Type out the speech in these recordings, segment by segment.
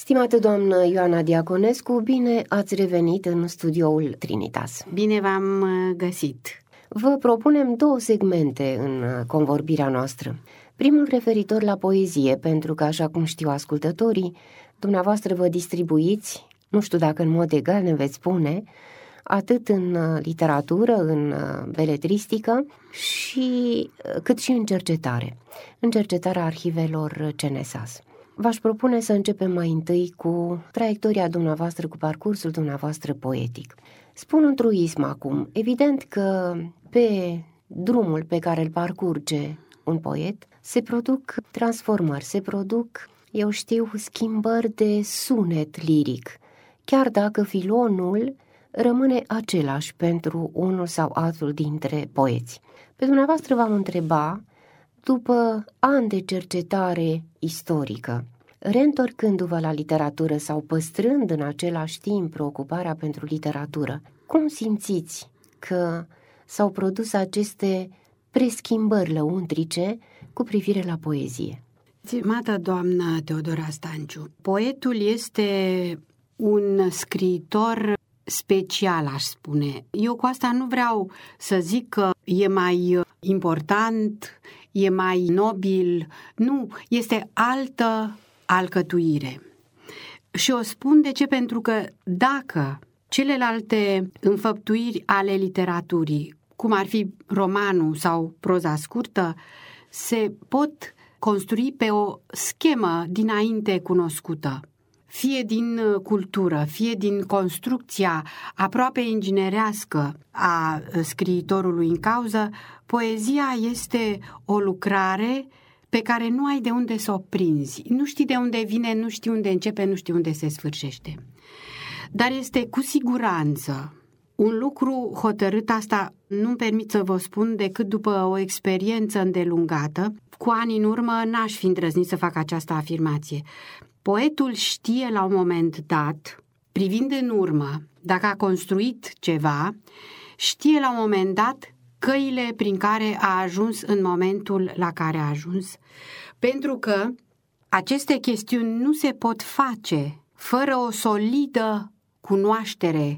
Stimată doamnă Ioana Diaconescu, bine ați revenit în studioul Trinitas. Bine v-am găsit. Vă propunem 2 segmente în convorbirea noastră. Primul referitor la poezie, pentru că, așa cum știu ascultătorii, dumneavoastră vă distribuiți, nu știu dacă în mod egal ne veți spune, atât în literatură, în beletristică, cât și în cercetarea arhivelor CNSAS. V-aș propune să începem mai întâi cu traiectoria dumneavoastră, cu parcursul dumneavoastră poetic. Spun un truism acum, evident că pe drumul pe care îl parcurge un poet se produc transformări, se produc, schimbări de sunet liric, chiar dacă filonul rămâne același pentru unul sau altul dintre poeți. Pe dumneavoastră v-am întreba, după ani de cercetare istorică, reîntorcându-vă la literatură sau păstrând în același timp preocuparea pentru literatură, cum simțiți că s-au produs aceste preschimbări lăuntrice cu privire la poezie? Stimată doamnă Teodora Stanciu, poetul este un scriitor special, aș spune. Eu cu asta nu vreau să zic că e mai important, e mai nobil. Nu, este altă alcătuire. Și o spun de ce? Pentru că dacă celelalte înfăptuiri ale literaturii, cum ar fi romanul sau proza scurtă, se pot construi pe o schemă dinainte cunoscută, fie din cultură, fie din construcția aproape inginerească a scriitorului în cauză, poezia este o lucrare pe care nu ai de unde să o prinzi. Nu știi de unde vine, nu știi unde începe, nu știi unde se sfârșește. Dar este cu siguranță un lucru hotărât, asta nu-mi permit să vă spun decât după o experiență îndelungată. Cu ani în urmă n-aș fi îndrăznit să fac această afirmație. Poetul știe la un moment dat, privind în urmă, dacă a construit ceva, știe la un moment dat căile prin care a ajuns în momentul la care a ajuns, pentru că aceste chestiuni nu se pot face fără o solidă cunoaștere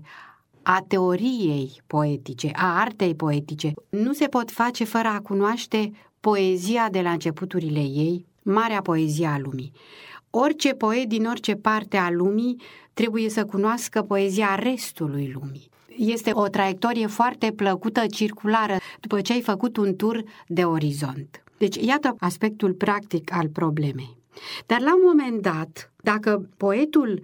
a teoriei poetice, a artei poetice. Nu se pot face fără a cunoaște poezia de la începuturile ei, marea poezie a lumii. Orice poet din orice parte a lumii trebuie să cunoască poezia restului lumii. Este o traiectorie foarte plăcută, circulară, după ce ai făcut un tur de orizont. Deci, iată aspectul practic al problemei. Dar la un moment dat, dacă poetul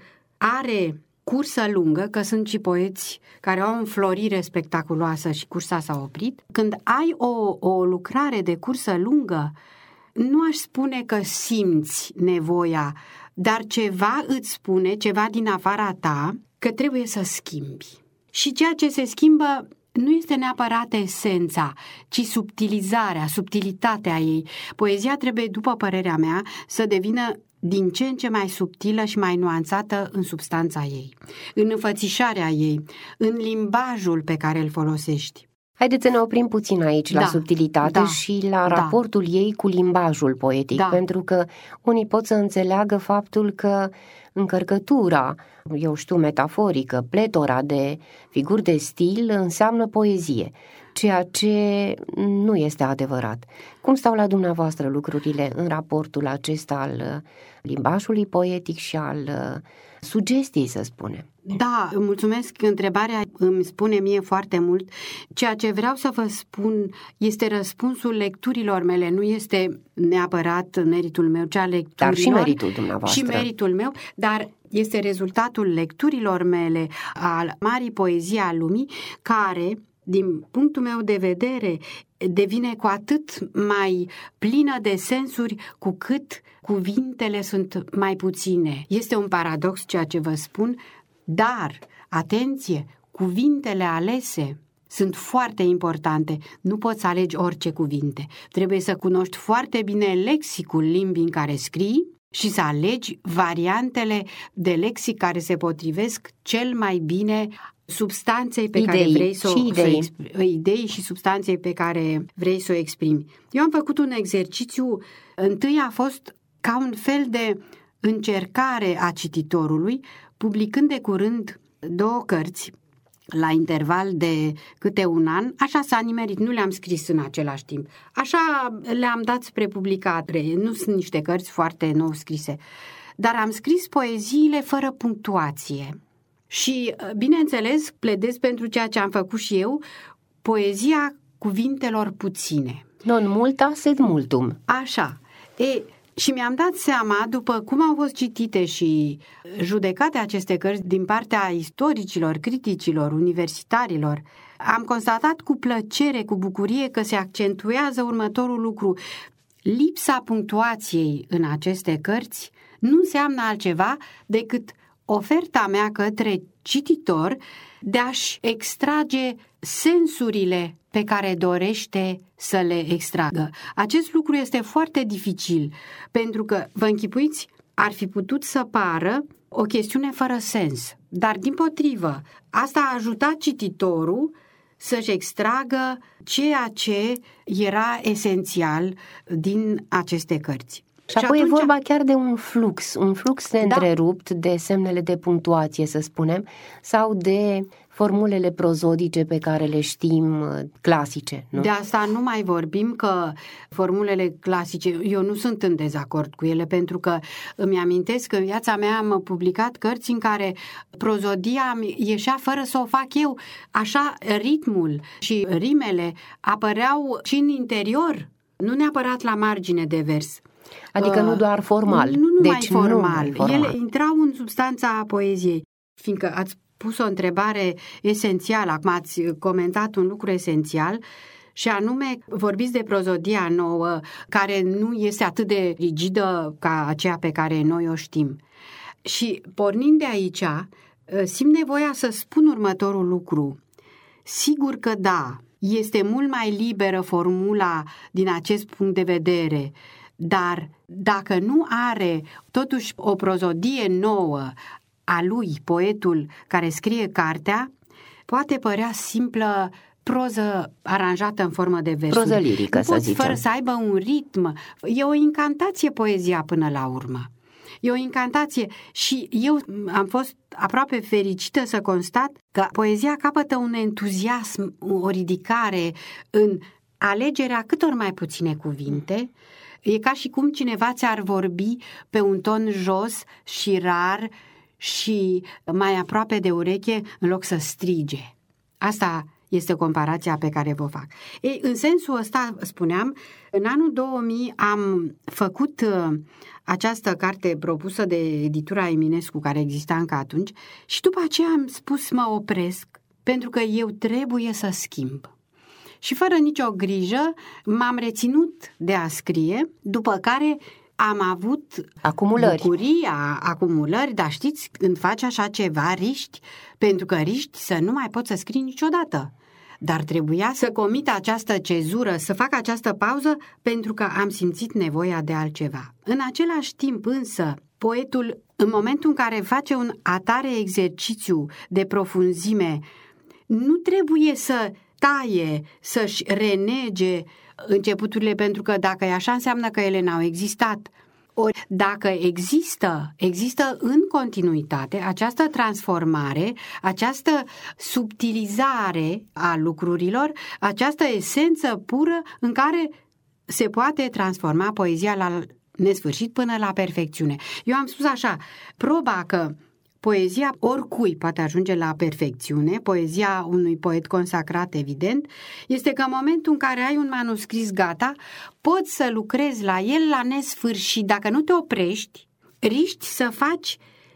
are cursă lungă, că sunt și poeți care au o înflorire spectaculoasă și cursa s-a oprit, când ai o lucrare de cursă lungă, nu aș spune că simți nevoia, dar ceva îți spune, ceva din afara ta, că trebuie să schimbi. Și ceea ce se schimbă nu este neapărat esența, ci subtilitatea ei. Poezia trebuie, după părerea mea, să devină din ce în ce mai subtilă și mai nuanțată în substanța ei, în înfățișarea ei, în limbajul pe care îl folosești. Haideți să ne oprim puțin aici la subtilitate și la raportul ei cu limbajul poetic, pentru că unii pot să înțeleagă faptul că încărcătura, metaforică, pletora de figuri de stil înseamnă poezie, ceea ce nu este adevărat. Cum stau la dumneavoastră lucrurile în raportul acesta al limbajului poetic și al sugestiei, să spunem? Da, mulțumesc, întrebarea îmi spune mie foarte mult. Ceea ce vreau să vă spun este răspunsul lecturilor mele, nu este neapărat meritul meu, ci al lecturilor. Dar și meritul dumneavoastră. Și meritul meu, dar este rezultatul lecturilor mele al marii poezii a lumii, care, din punctul meu de vedere, devine cu atât mai plină de sensuri cu cât cuvintele sunt mai puține. Este un paradox ceea ce vă spun, dar, atenție, cuvintele alese sunt foarte importante. Nu poți să alegi orice cuvinte. Trebuie să cunoști foarte bine lexicul limbii în care scrii și să alegi variantele de lexic care se potrivesc cel mai bine substanței pe care vrei să o idei și substanței pe care vrei să o exprimi. Eu am făcut un exercițiu, întâi a fost ca un fel de încercare a cititorului, publicând de curând 2 cărți la interval de câte un an. Așa s-a nimerit, nu le-am scris în același timp. Așa le-am dat spre publicare. Nu sunt niște cărți foarte nou scrise, dar am scris poeziile fără punctuație. Și, bineînțeles, pledez pentru ceea ce am făcut și eu, poezia cuvintelor puține. Non multa sed multum. Așa. Și mi-am dat seama, după cum au fost citite și judecate aceste cărți din partea istoricilor, criticilor, universitarilor, am constatat cu plăcere, cu bucurie că se accentuează următorul lucru. Lipsa punctuației în aceste cărți nu înseamnă altceva decât oferta mea către cititor de a-și extrage sensurile pe care dorește să le extragă. Acest lucru este foarte dificil, pentru că, vă închipuiți, ar fi putut să pară o chestiune fără sens, dar dimpotrivă, asta a ajutat cititorul să-și extragă ceea ce era esențial din aceste cărți. Și apoi e vorba chiar de un flux neîntrerupt de semnele de punctuație, să spunem, sau de formulele prozodice pe care le știm, clasice, nu? De asta nu mai vorbim, că formulele clasice, eu nu sunt în dezacord cu ele, pentru că îmi amintesc că în viața mea am publicat cărți în care prozodia ieșea fără să o fac eu. Așa, ritmul și rimele apăreau și în interior, nu neapărat la margine de vers. Adică nu doar formal. Nu numai formal. Numai formal. Ele intrau în substanța poeziei. Fiindcă ați pus o întrebare esențială, acum ați comentat un lucru esențial, și anume vorbiți de prozodia nouă, care nu este atât de rigidă ca aceea pe care noi o știm. Și pornind de aici, simt nevoia să spun următorul lucru. Sigur că da, este mult mai liberă formula din acest punct de vedere, dar dacă nu are totuși o prozodie nouă a lui, poetul care scrie cartea, poate părea simplă proză aranjată în formă de versuri. Proză lirică, să zicem. Fără să aibă un ritm. E o incantație poezia până la urmă. E o incantație și eu am fost aproape fericită să constat că poezia capătă un entuziasm, o ridicare în alegerea câtor mai puține cuvinte. E ca și cum cineva ți-ar vorbi pe un ton jos și rar și mai aproape de ureche în loc să strige. Asta este comparația pe care vă fac. În sensul ăsta, spuneam, în anul 2000 am făcut această carte propusă de editura Eminescu, care exista încă atunci, și după aceea am spus mă opresc, pentru că eu trebuie să schimb. Și fără nicio grijă m-am reținut de a scrie, după care am avut bucuria, acumulări, dar știți, când faci așa ceva, riști, pentru că riști să nu mai poți să scrii niciodată. Dar trebuia să comit această cezură, să fac această pauză, pentru că am simțit nevoia de altceva. În același timp însă, poetul, în momentul în care face un atare exercițiu de profunzime, nu trebuie să taie, să-și renege începuturile, pentru că dacă e așa, înseamnă că ele n-au existat. Ori dacă există în continuitate această transformare, această subtilizare a lucrurilor, această esență pură în care se poate transforma poezia la nesfârșit până la perfecțiune. Eu am spus așa, proba că poezia oricui poate ajunge la perfecțiune, poezia unui poet consacrat, evident, este că în momentul în care ai un manuscris gata, poți să lucrezi la el la nesfârșit. Dacă nu te oprești, riști să faci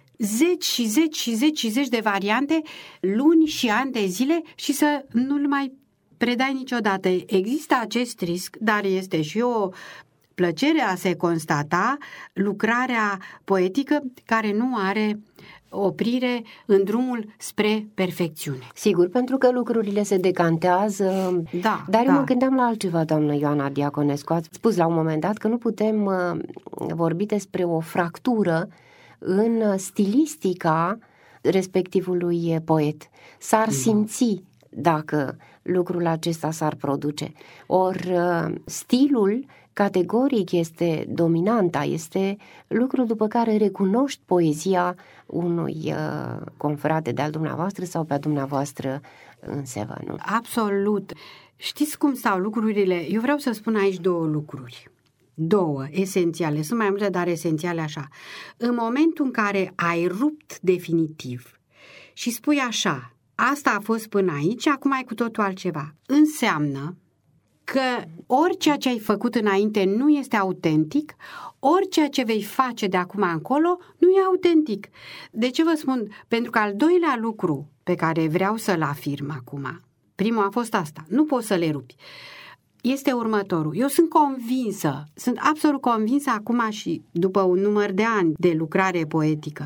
zeci de variante, luni și ani de zile și să nu-l mai predai niciodată. Există acest risc, dar este și o plăcere a se constata lucrarea poetică care nu are oprire în drumul spre perfecțiune. Sigur, pentru că lucrurile se decantează, dar eu mă gândeam la altceva, doamnă Ioana Diaconescu. Ați spus la un moment dat că nu putem vorbi despre o fractură în stilistica respectivului poet. S-ar simți dacă lucrul acesta s-ar produce. Or, stilul categoric este dominanta, este lucrul după care recunoști poezia unui confrate de-al dumneavoastră sau pe-a dumneavoastră înseva, nu? Absolut. Știți cum stau lucrurile? Eu vreau să spun aici două lucruri. Două, esențiale. Sunt mai multe, dar esențiale așa. În momentul în care ai rupt definitiv și spui așa, asta a fost până aici, acum ai cu totul altceva, înseamnă că orice ce ai făcut înainte nu este autentic, orice ce vei face de acum încolo nu e autentic. De ce vă spun? Pentru că al doilea lucru pe care vreau să-l afirm acum, primul a fost asta, nu poți să le rupi, este următorul. Eu sunt convinsă, sunt absolut convinsă acum și după un număr de ani de lucrare poetică,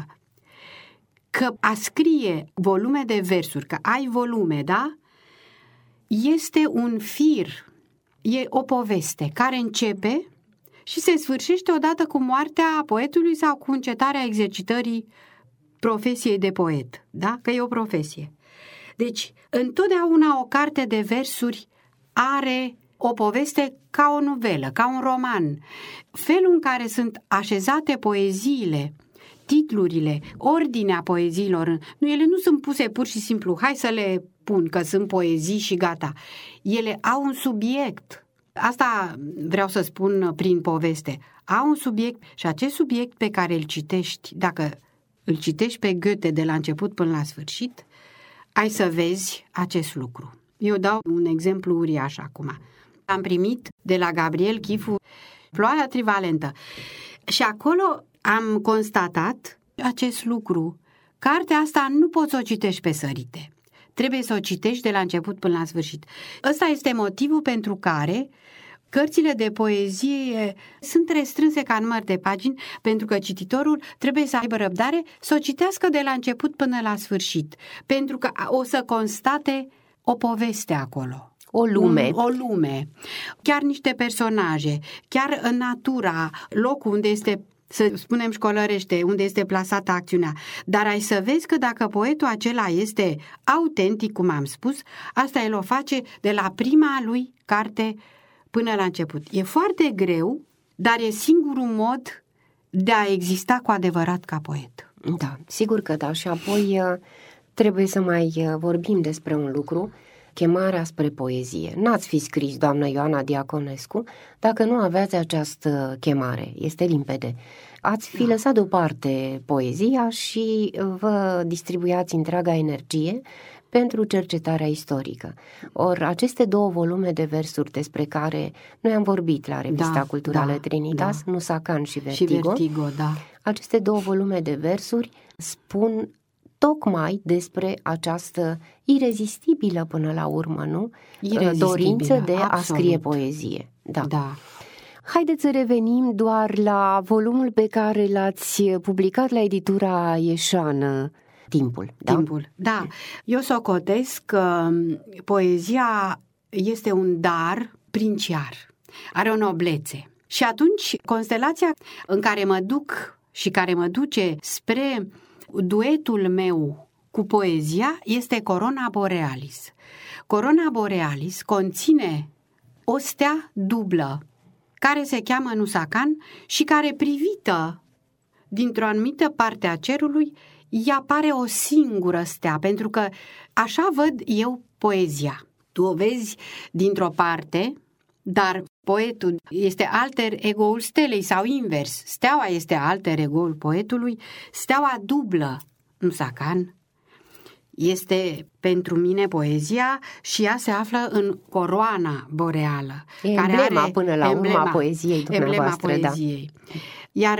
că a scrie volume de versuri, că ai volume, da? Este un fir, e o poveste care începe și se sfârșește odată cu moartea poetului sau cu încetarea exercitării profesiei de poet, da? Că e o profesie. Deci, întotdeauna o carte de versuri are o poveste ca o novelă, ca un roman. Felul în care sunt așezate poeziile, titlurile, ordinea poeziilor, ele nu sunt puse pur și simplu, hai să le pun că sunt poezii și gata. Ele au un subiect. Asta vreau să spun prin poveste. Au un subiect și acest subiect pe care îl citești, dacă îl citești pe Goethe de la început până la sfârșit, ai să vezi acest lucru. Eu dau un exemplu uriaș acum. Am primit de la Gabriel Chifu Ploaia trivalentă și acolo am constatat acest lucru. Cartea asta nu poți să o citești pe sărite. Trebuie să o citești de la început până la sfârșit. Ăsta este motivul pentru care cărțile de poezie sunt restrânse ca număr de pagini, pentru că cititorul trebuie să aibă răbdare să o citească de la început până la sfârșit, pentru că o să constate o poveste acolo. O lume. O lume. Chiar niște personaje, chiar natura, locul unde este, să spunem școlărește, unde este plasată acțiunea. Dar ai să vezi că dacă poetul acela este autentic, cum am spus, asta el o face de la prima lui carte până la început. E foarte greu, dar e singurul mod de a exista cu adevărat ca poet. Da, sigur că da. Și apoi trebuie să mai vorbim despre un lucru, chemarea spre poezie. N-ați fi scris, doamnă Ioana Diaconescu, dacă nu aveați această chemare, este limpede. Ați fi lăsat deoparte poezia și vă distribuiați întreaga energie pentru cercetarea istorică. Or, aceste două volume de versuri despre care noi am vorbit la Revista Culturală Trinitas, Nusacan și Vertigo, aceste două volume de versuri spun tocmai despre această irezistibilă până la urmă, nu? Dorință de a scrie poezie. Da. Haideți să revenim doar la volumul pe care l-ați publicat la editura Ieșană, Timpul. Da? Timpul, da. Eu socotesc că poezia este un dar princiar, are o noblețe. Și atunci, constelația în care mă duc și care mă duce spre duetul meu cu poezia este Corona Borealis. Corona Borealis conține o stea dublă care se cheamă Nusacan și care, privită dintr-o anumită parte a cerului, ea pare o singură stea, pentru că așa văd eu poezia. Tu o vezi dintr-o parte, dar poetul este alter ego-ul stelei sau invers. Steaua este alter ego-ul poetului, steaua dublă, Nusacan, este pentru mine poezia și ea se află în coroana boreală. E care emblema are până la urmă a poeziei dumneavoastră. Emblema poeziei. Da. Iar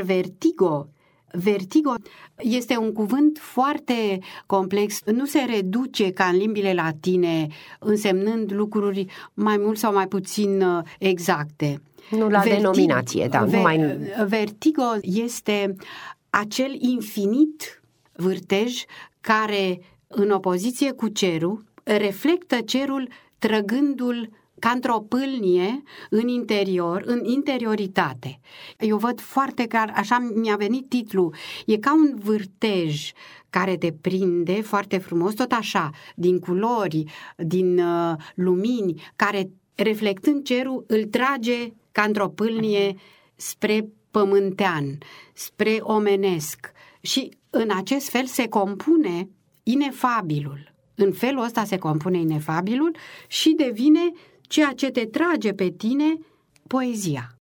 vertigo este un cuvânt foarte complex, nu se reduce ca în limbile latine, însemnând lucruri mai mult sau mai puțin exacte. Nu la denominație, da. Vertigo este acel infinit vârtej care, în opoziție cu cerul, reflectă cerul trăgându-l ca într-o pâlnie în interior, în interioritate. Eu văd foarte clar, așa mi-a venit titlul, e ca un vârtej care te prinde foarte frumos, tot așa, din culori, din lumini, care reflectând cerul îl trage ca într-o pâlnie spre pământean, spre omenesc și în acest fel se compune inefabilul. În felul ăsta se compune inefabilul și devine ceea ce te trage pe tine, poezia.